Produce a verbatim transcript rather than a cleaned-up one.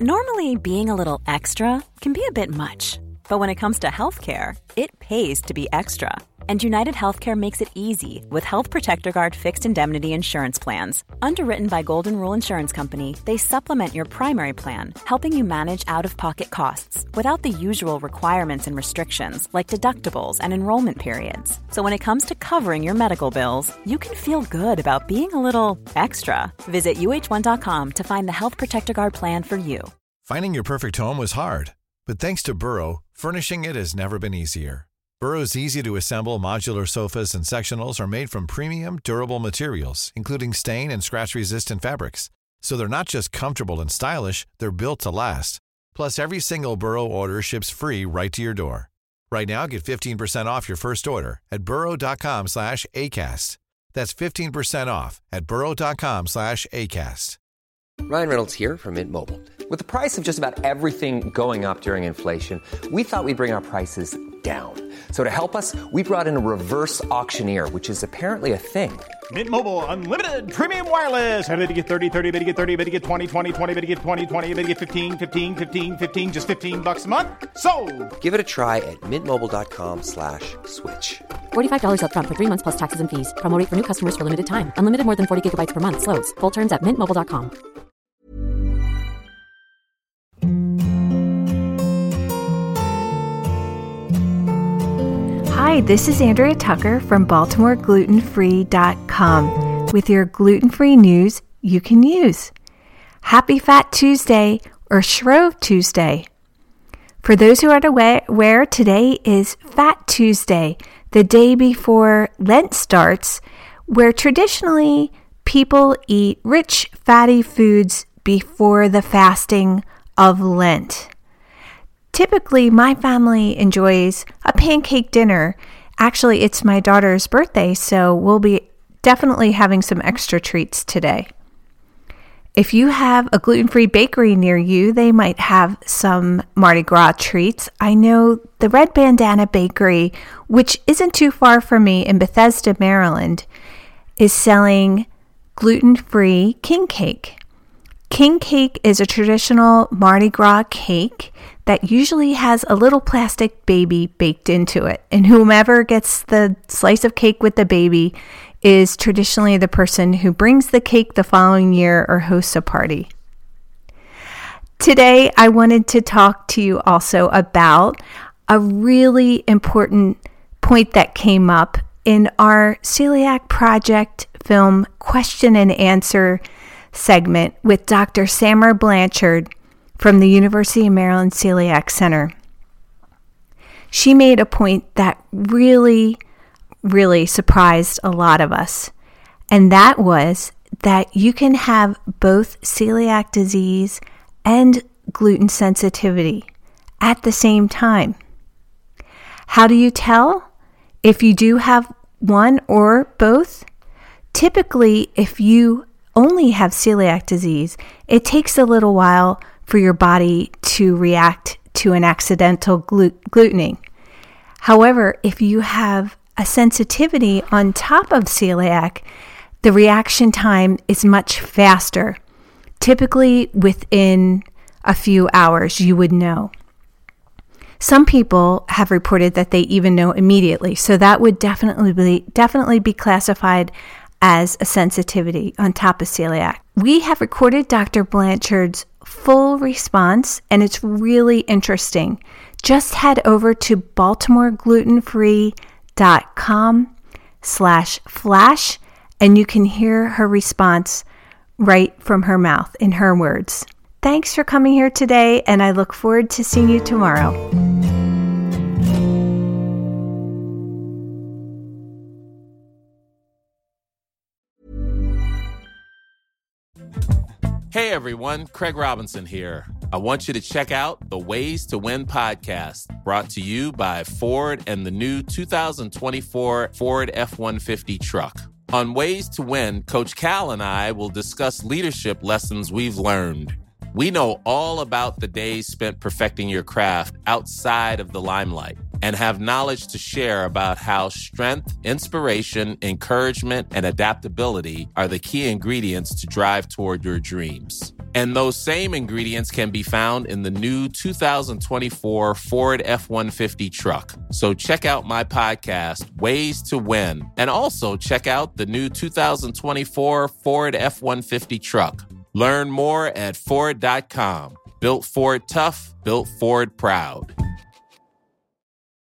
Normally, being a little extra can be a bit much. But when it comes to healthcare, it pays to be extra. And United Healthcare makes it easy with Health Protector Guard fixed indemnity insurance plans. Underwritten by Golden Rule Insurance Company, they supplement your primary plan, helping you manage out-of-pocket costs without the usual requirements and restrictions like deductibles and enrollment periods. So when it comes to covering your medical bills, you can feel good about being a little extra. Visit U H one dot com to find the Health Protector Guard plan for you. Finding your perfect home was hard, but thanks to Burrow, furnishing it has never been easier. Burrow's easy-to-assemble modular sofas and sectionals are made from premium, durable materials, including stain and scratch-resistant fabrics. So they're not just comfortable and stylish, they're built to last. Plus, every single Burrow order ships free right to your door. Right now, get fifteen percent off your first order at burrow.com slash ACAST. That's fifteen percent off at burrow.com slash ACAST. Ryan Reynolds here from Mint Mobile. With the price of just about everything going up during inflation, we thought we'd bring our prices down. So to help us, we brought in a reverse auctioneer, which is apparently a thing. Mint Mobile Unlimited Premium Wireless. How to get thirty, thirty, how to get thirty, how to get twenty, twenty, twenty, how to get twenty, twenty, how to get fifteen, fifteen, fifteen, fifteen, just fifteen bucks a month? Sold! Give it a try at mintmobile.com slash switch. forty-five dollars up front for three months plus taxes and fees. Promo rate for new customers for limited time. Unlimited more than forty gigabytes per month. Slows full terms at mint mobile dot com. Hi, this is Andrea Tucker from Baltimore Gluten Free dot com with your gluten-free news you can use. Happy Fat Tuesday or Shrove Tuesday. For those who aren't aware, today is Fat Tuesday, the day before Lent starts, where traditionally people eat rich, fatty foods before the fasting of Lent. Typically, my family enjoys a pancake dinner. Actually, it's my daughter's birthday, so we'll be definitely having some extra treats today. If you have a gluten-free bakery near you, they might have some Mardi Gras treats. I know the Red Bandana Bakery, which isn't too far from me in Bethesda, Maryland, is selling gluten-free king cake. King cake is a traditional Mardi Gras cake that usually has a little plastic baby baked into it. And whomever gets the slice of cake with the baby is traditionally the person who brings the cake the following year or hosts a party. Today, I wanted to talk to you also about a really important point that came up in our Celiac Project film question and answer segment with Doctor Samar Blanchard from the University of Maryland Celiac Center. She made a point that really, really surprised a lot of us, and that was that you can have both celiac disease and gluten sensitivity at the same time. How do you tell if you do have one or both? Typically, if you only have celiac disease, it takes a little while for your body to react to an accidental glu- glutening. However, if you have a sensitivity on top of celiac, the reaction time is much faster. Typically within a few hours, you would know. Some people have reported that they even know immediately, so that would definitely be, definitely be classified as a sensitivity on top of celiac. We have recorded Doctor Blanchard's full response, and it's really interesting. Just head over to baltimore gluten free dot com slash flash, and you can hear her response right from her mouth in her words. Thanks for coming here today, and I look forward to seeing you tomorrow. Hey everyone, Craig Robinson here. I want you to check out the Ways to Win podcast, brought to you by Ford and the new two thousand twenty-four Ford F one fifty truck. On Ways to Win, Coach Cal and I will discuss leadership lessons we've learned. We know all about the days spent perfecting your craft outside of the limelight and have knowledge to share about how strength, inspiration, encouragement, and adaptability are the key ingredients to drive toward your dreams. And those same ingredients can be found in the new two thousand twenty-four Ford F one fifty truck. So check out my podcast, Ways to Win, and also check out the new two thousand twenty-four Ford F one fifty truck. Learn more at Ford dot com. Built Ford tough, built Ford proud.